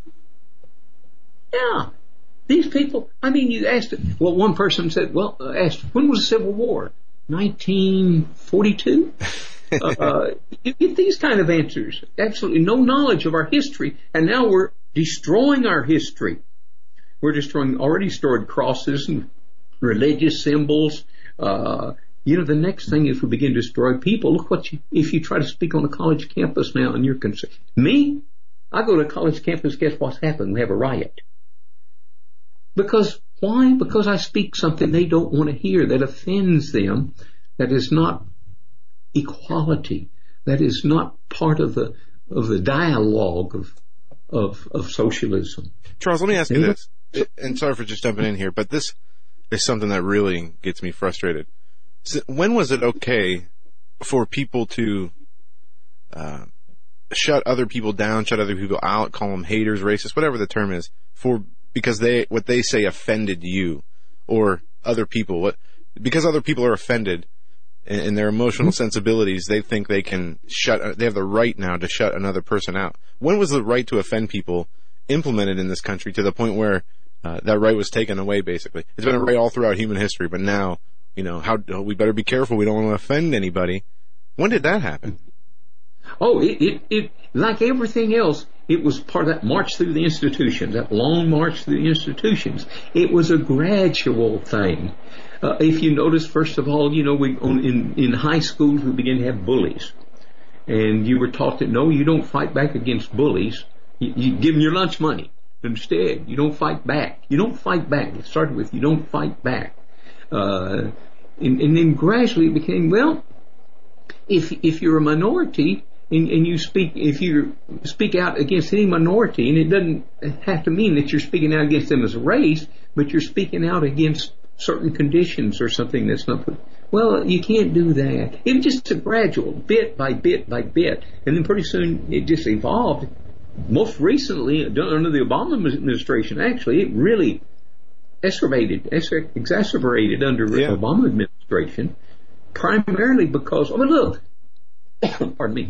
Yeah, these people. I mean, you asked. Well, one person said, "Well, uh, asked when was the Civil War? nineteen forty-two." uh, you get these kind of answers. Absolutely no knowledge of our history, and now we're destroying our history. We're destroying already stored crosses and religious symbols. Uh, you know, the next thing is we begin to destroy people. Look what you, if you try to speak on a college campus now and you're concerned. Me, I go to a college campus, guess what's happened? We have a riot. Because, why? Because I speak something they don't want to hear, that offends them, that is not equality, that is not part of the, of the dialogue of, of, of socialism. Charles, let me ask you this, and sorry for just jumping in here, but this is something that really gets me frustrated. So when was it okay for people to uh, shut other people down, shut other people out, call them haters, racist, whatever the term is, for because they what they say offended you or other people? What because other people are offended in, in their emotional sensibilities, they think they can shut. They have the right now to shut another person out. When was the right to offend people implemented in this country to the point where Uh, that right was taken away, basically? It's been a right all throughout human history, but now, you know, how we better be careful. We don't want to offend anybody. When did that happen? Oh, it, it, it like everything else, it was part of that march through the institutions, that long march through the institutions. It was a gradual thing. Uh, if you notice, first of all, you know, we on, in in high schools we began to have bullies, and you were taught that no, you don't fight back against bullies. You, you give them your lunch money. Instead, you don't fight back. You don't fight back. It started with you don't fight back. Uh, and, and then gradually it became, well, if if you're a minority and, and you speak, if you speak out against any minority, and it doesn't have to mean that you're speaking out against them as a race, but you're speaking out against certain conditions or something that's not put, well, you can't do that. It was just a gradual, bit by bit by bit. And then pretty soon it just evolved. Most recently, under the Obama administration, actually, it really exacerbated, exacerbated under the yeah. Obama administration, primarily because, I mean, look, pardon me,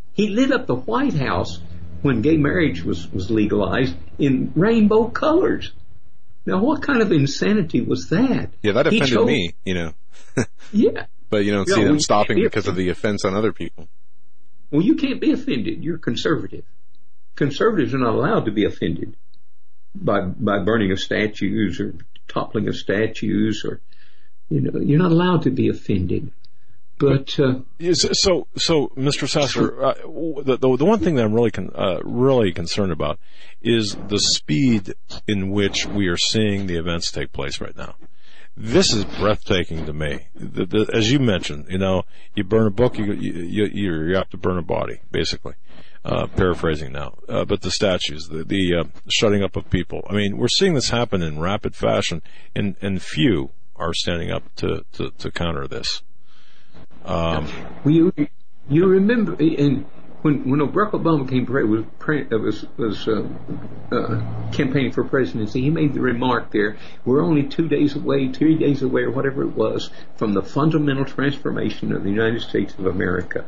He lit up the White House when gay marriage was, was legalized in rainbow colors. Now, what kind of insanity was that? Yeah, that offended chose, me, you know. Yeah. But you don't you see know, them stopping be because of the offense on other people. Well, you can't be offended. You're conservative. Conservatives are not allowed to be offended by by burning of statues or toppling of statues, or you know, you're not allowed to be offended. But uh, so, so, Mister Sasser, uh, the, the the one thing that I'm really con- uh, really concerned about is the speed in which we are seeing the events take place right now. This is breathtaking to me. The, the, as you mentioned, you know, you burn a book, you you you, you have to burn a body, basically. Uh, paraphrasing now, uh, but the statues, the, the uh, shutting up of people. I mean, we're seeing this happen in rapid fashion, and, and few are standing up to, to, to counter this. Um, well, you you remember, and when when Barack Obama came was was was uh, uh, campaigning for presidency, he made the remark there: "We're only two days away, three days away, or whatever it was, from the fundamental transformation of the United States of America."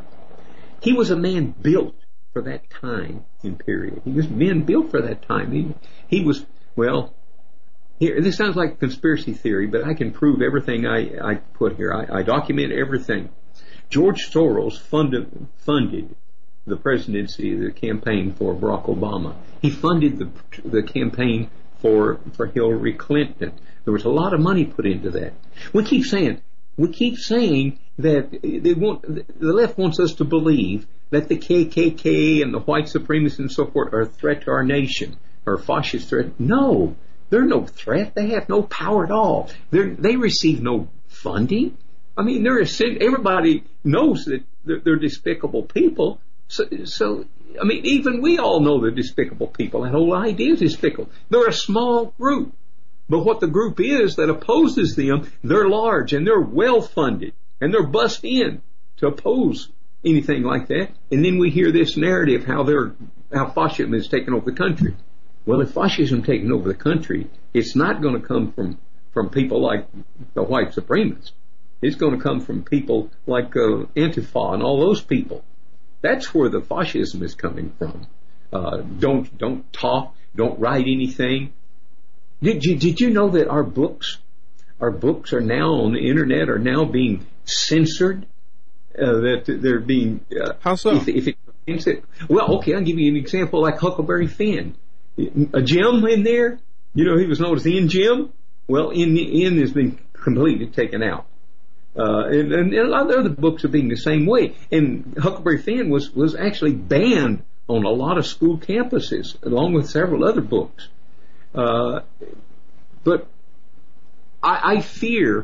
He was a man built for that time and period. He was men built for that time. He he was well. Here, this sounds like conspiracy theory, but I can prove everything I, I put here. I, I document everything. George Soros funded funded the presidency, the campaign for Barack Obama. He funded the the campaign for for Hillary Clinton. There was a lot of money put into that. We keep saying we keep saying that they want the left wants us to believe that the K K K and the white supremacists and so forth are a threat to our nation, or a fascist threat. No, they're no threat. They have no power at all. They they receive no funding. I mean, they're everybody knows that they're, they're despicable people. So, so, I mean, even we all know they're despicable people. That whole idea is despicable. They're a small group, but what the group is that opposes them, they're large and they're well funded and they're bussed in to oppose anything like that. And then we hear this narrative how they're how fascism is taking over the country. Well, if fascism taking over the country, it's not going to come from from people like the white supremacists. It's going to come from people like uh, Antifa and all those people. That's where the fascism is coming from. Uh, don't don't talk, don't write anything. Did you did you know that our books, our books are now on the internet are now being censored? Uh, that they're being uh, how so? If, if it, well, okay, I'll give you an example like Huckleberry Finn. A Jim in there, you know, he was known as In Jim. Well, In In has been completely taken out. Uh, and, and a lot of other books are being the same way. And Huckleberry Finn was, was actually banned on a lot of school campuses, along with several other books. Uh, but I, I fear,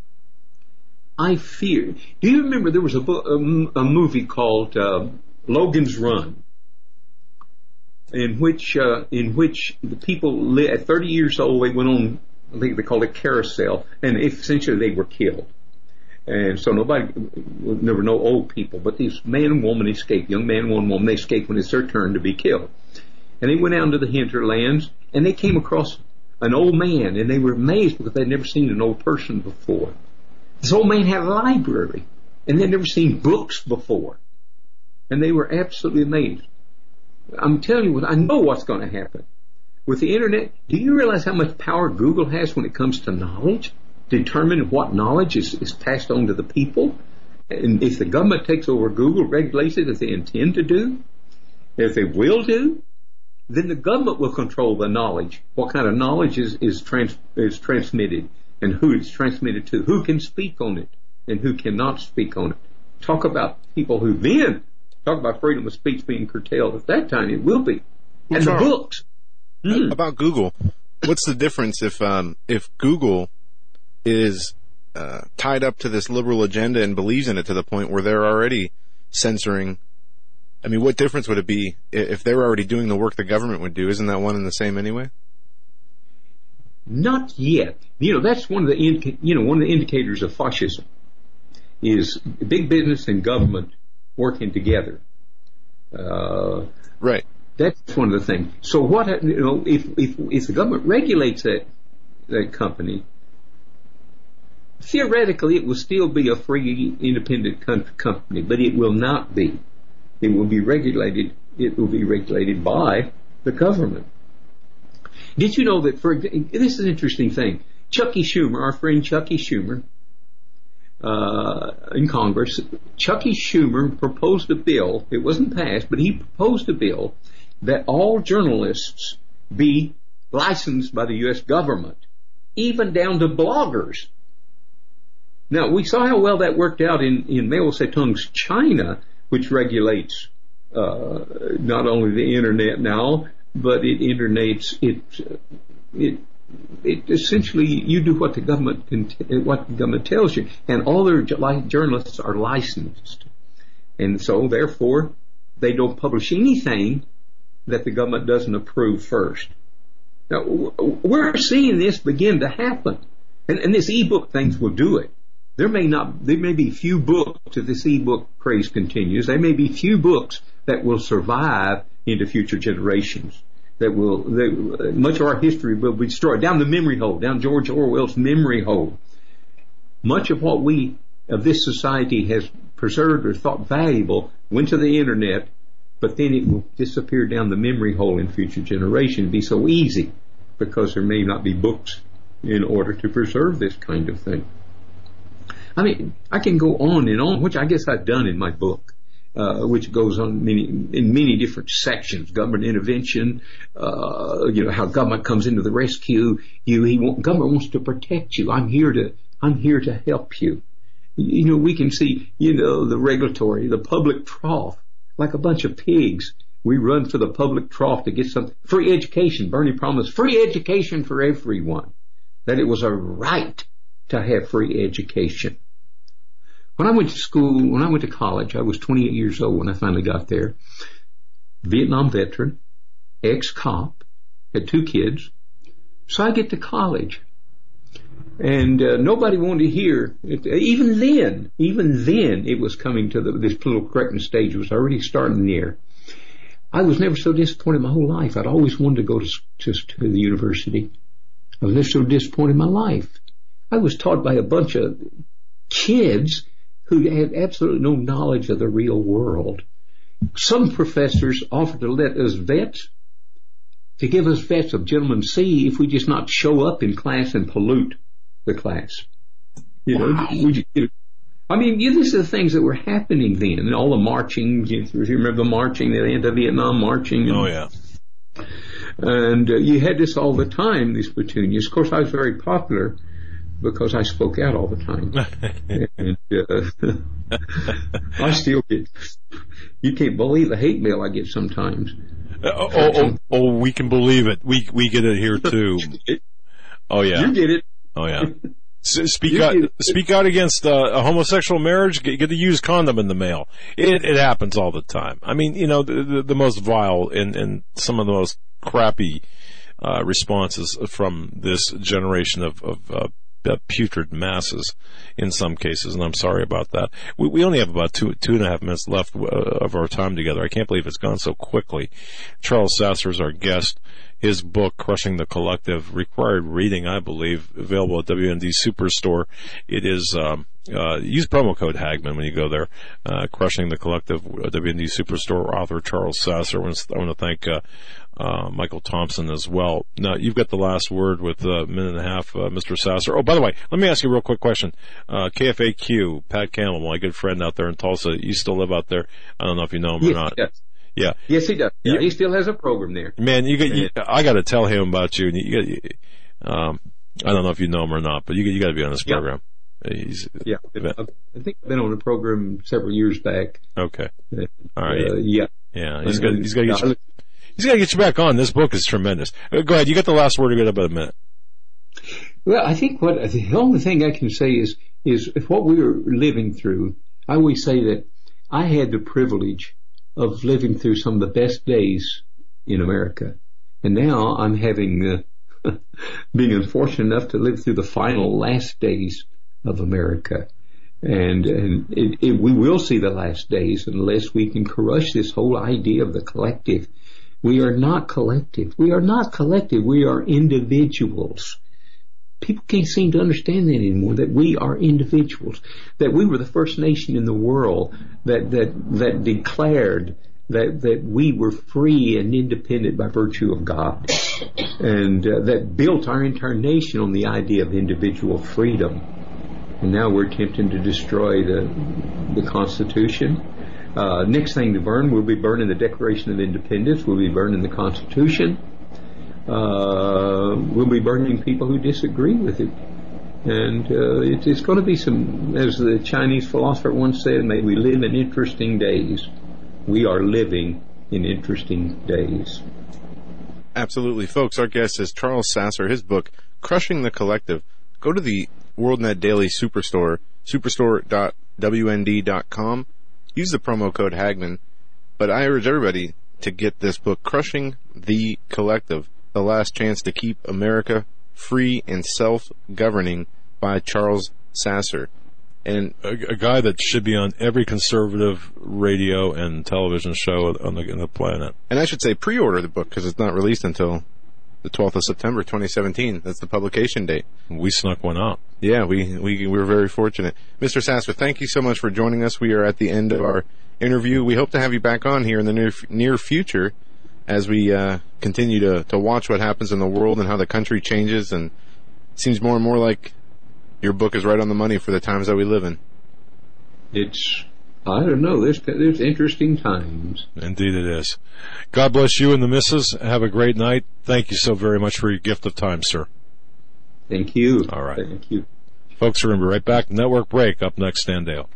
I fear. Do you remember there was a, book, a, a movie called uh, Logan's Run, in which uh, in which the people li- at thirty years old they went on, I think they called it carousel, and essentially they were killed. And so nobody, there were no old people, but these man and woman escaped, young man and one woman, they escaped when it's their turn to be killed. And they went out into the hinterlands, and they came across an old man, and they were amazed because they'd never seen an old person before. This old man had a library, and they'd never seen books before. And they were absolutely amazed. I'm telling you, I know what's going to happen. With the internet, do you realize how much power Google has when it comes to knowledge? Determine what knowledge is, is passed on to the people. And if the government takes over Google, regulates it as they intend to do, if they will do, then the government will control the knowledge. What kind of knowledge is, is, trans, is transmitted and who it's transmitted to, who can speak on it and who cannot speak on it. Talk about people who then, talk about freedom of speech being curtailed. At that time, it will be. And Charles, the books. Mm. About Google, what's the difference if um, if Google is uh, tied up to this liberal agenda and believes in it to the point where they're already censoring? I mean, what difference would it be if they're already doing the work the government would do? Isn't that one and the same anyway? Not yet. You know, that's one of the indi- you know one of the indicators of fascism is big business and government working together. Uh, right. That's one of the things. So what you know if if if the government regulates that that company, theoretically, it will still be a free, independent company, but it will not be. It will be regulated. It will be regulated by the government. Did you know that? For this is an interesting thing. Chucky Schumer, our friend Chucky Schumer, uh, in Congress, Chucky Schumer proposed a bill. It wasn't passed, but he proposed a bill that all journalists be licensed by the U S government, even down to bloggers. Now, we saw how well that worked out in, in Mao Zedong's China, which regulates uh, not only the Internet now, but it internates it. It it essentially you do what the government can, what the government tells you, and all their journalists are licensed, and so therefore they don't publish anything that the government doesn't approve first. Now we're seeing this begin to happen, and, and this e-book things will do it. There may not, there may be few books if this e-book craze continues. There may be few books that will survive into future generations. That will, that, much of our history will be destroyed down the memory hole, down George Orwell's memory hole. Much of what we of this society has preserved or thought valuable went to the internet, but then it will disappear down the memory hole in future generations. It'd be so easy because there may not be books in order to preserve this kind of thing. I mean, I can go on and on, which I guess I've done in my book, uh, which goes on many, in many different sections. Government intervention, uh, you know, how government comes into the rescue. You, he, government wants to protect you. I'm here to, I'm here to help you. You know, we can see, you know, the regulatory, the public trough, like a bunch of pigs. We run for the public trough to get some free education. Bernie promised free education for everyone, that it was a right to have free education. When I went to school, when I went to college, I was twenty-eight years old when I finally got there. Vietnam veteran, ex-cop, had two kids. So I get to college. And uh, nobody wanted to hear, it, even then, even then it was coming to the, this political correctness stage. It was already starting there. I was never so disappointed in my whole life. I'd always wanted to go to, to, to the university. I was never so disappointed in my life. I was taught by a bunch of kids who had absolutely no knowledge of the real world. Some professors offered to let us vets, to give us vets of gentlemen C if we just not show up in class and pollute the class. You know, wow. we just, you know, I mean, you know, these are the things that were happening then, and all the marching. You remember the marching, the anti-Vietnam marching? And, oh yeah. And uh, you had this all the time, these platoonians. Of course, I was very popular because I spoke out all the time. And uh, I still get, you can't believe the hate mail I get sometimes. Uh, oh, oh, oh, we can believe it. We we get it here too. Oh yeah. You get it. Oh yeah. Speak out, speak out against uh, a homosexual marriage. Get, get a used condom in the mail. It, it happens all the time. I mean, you know, the, the, the most vile and, and some of the most crappy uh, responses from this generation of, of uh, putrid masses in some cases, and I'm sorry about that. We, we only have about two two and a half minutes left uh, of our time together. I can't believe it's gone so quickly. Charles Sasser is our guest. His book, Crushing the Collective, required reading, I believe, available at W N D Superstore. It is, um, uh, use promo code Hagman when you go there. Uh, Crushing the Collective, W N D Superstore, author Charles Sasser. I want to, I want to thank, uh, uh, Michael Thompson as well. Now, you've got the last word with a minute and a half, uh, Mister Sasser. Oh, by the way, let me ask you a real quick question. Uh, K F A Q, Pat Campbell, my good friend out there in Tulsa, you still live out there? I don't know if you know him yes, or not. Yes. Yeah. Yes, he does. Yeah, yeah. He still has a program there. Man, you got, you, I got to tell him about you. And you, you um, I don't know if you know him or not, but you, you got to be on this program. Yeah. He's, yeah. I think I've been on the program several years back. Okay. Uh, All right. Uh, yeah. Yeah. He's got, he's got to get you, he's got to get you back on. This book is tremendous. Uh, go ahead. You got the last word. You got about a minute. Well, I think what, the only thing I can say is, is what we were living through. I always say that I had the privilege of living through some of the best days in America. And now I'm having, uh, being unfortunate enough to live through the final last days of America. And, and it, it, we will see the last days unless we can crush this whole idea of the collective. We are not collective. We are not collective. We are individuals. people can't seem to understand that anymore, that we are individuals, that we were the first nation in the world that, that, that declared that, that we were free and independent by virtue of God, and uh, that built our entire nation on the idea of individual freedom. And now we're attempting to destroy the, the Constitution. Uh, next thing to burn, we'll be burning the Declaration of Independence, we'll be burning the Constitution. Uh, we'll be burning people who disagree with it. And uh, it, it's going to be some, as the Chinese philosopher once said, may we live in interesting days. We are living in interesting days. Absolutely. Folks, our guest is Charles Sasser. His book, Crushing the Collective. Go to the WorldNet Daily Superstore, superstore dot w n d dot com. Use the promo code Hagmann. But I urge everybody to get this book, Crushing the Collective. The Last Chance to Keep America Free and Self-Governing by Charles Sasser. And a, a guy that should be on every conservative radio and television show on the, on the planet. And I should say pre-order the book because it's not released until the twelfth of September, twenty seventeen. That's the publication date. We snuck one out. Yeah, we, we, we were very fortunate. Mister Sasser, thank you so much for joining us. We are at the end of our interview. We hope to have you back on here in the near, near future as we uh, continue to, to watch what happens in the world and how the country changes, and it seems more and more like your book is right on the money for the times that we live in. It's, I don't know, there's, there's interesting times. Indeed it is. God bless you and the missus. Have a great night. Thank you so very much for your gift of time, sir. Thank you. All right. Thank you. Folks, remember, right back. Network break. Up next, Stan Dale.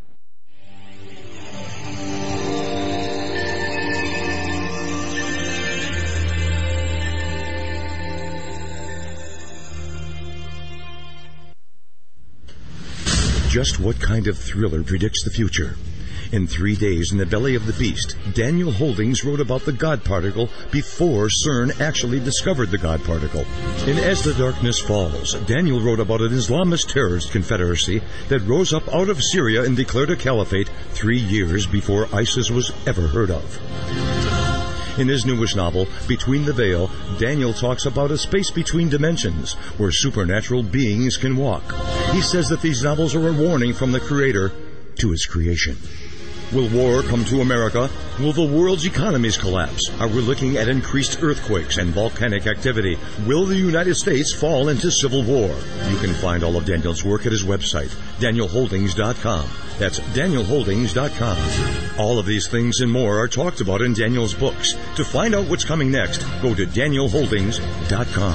Just what kind of thriller predicts the future? In Three Days in the Belly of the Beast, Daniel Holdings wrote about the God particle before CERN actually discovered the God particle. In As the Darkness Falls, Daniel wrote about an Islamist terrorist confederacy that rose up out of Syria and declared a caliphate three years before ISIS was ever heard of. In his newest novel, Between the Veil, Daniel talks about a space between dimensions where supernatural beings can walk. He says that these novels are a warning from the Creator to His creation. Will war come to America? Will the world's economies collapse? Are we looking at increased earthquakes and volcanic activity? Will the United States fall into civil war? You can find all of Daniel's work at his website, daniel holdings dot com. That's daniel holdings dot com. All of these things and more are talked about in Daniel's books. To find out what's coming next, go to daniel holdings dot com.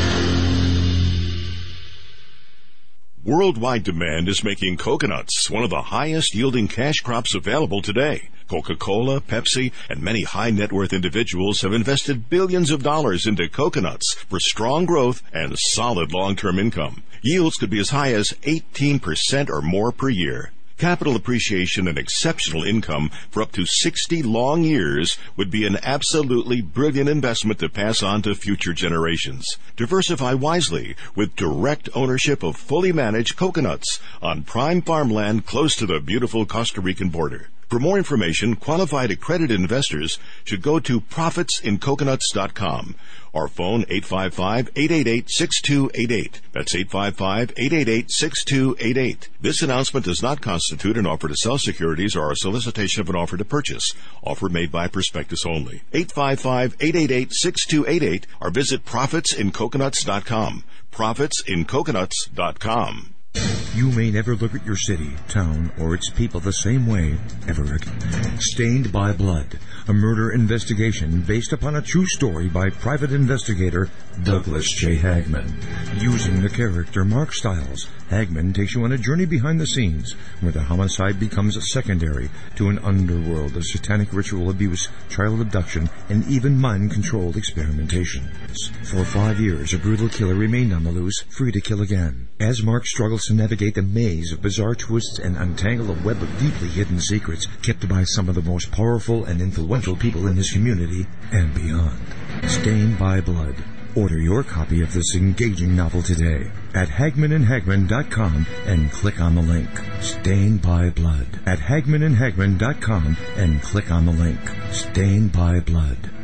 Worldwide demand is making coconuts one of the highest yielding cash crops available today. Coca-Cola, Pepsi, and many high-net-worth individuals have invested billions of dollars into coconuts for strong growth and solid long-term income. Yields could be as high as eighteen percent or more per year. Capital appreciation and exceptional income for up to sixty long years would be an absolutely brilliant investment to pass on to future generations. Diversify wisely with direct ownership of fully managed coconuts on prime farmland close to the beautiful Costa Rican border. For more information, qualified accredited investors should go to profits in coconuts dot com or phone eight five five, eight eight eight, six two eight eight. That's eight five five, eight eight eight, six two eight eight. This announcement does not constitute an offer to sell securities or a solicitation of an offer to purchase. Offer made by prospectus only. eight five five, eight eight eight, six two eight eight or visit profits in coconuts dot com. profits in coconuts dot com. You may never look at your city, town, or its people the same way ever again. Stained by Blood, a murder investigation based upon a true story by private investigator Douglas J. Hagmann. Using the character Mark Stiles, Hagmann takes you on a journey behind the scenes where the homicide becomes secondary to an underworld of satanic ritual abuse, child abduction, and even mind-controlled experimentation. For five years, a brutal killer remained on the loose, free to kill again. As Mark struggles to navigate the maze of bizarre twists and untangle a web of deeply hidden secrets kept by some of the most powerful and influential people in his community and beyond. Stained by Blood. Order your copy of this engaging novel today at hagmann and hagmann dot com and click on the link. Stained by Blood at hagmann and hagmann dot com and click on the link. Stained by Blood.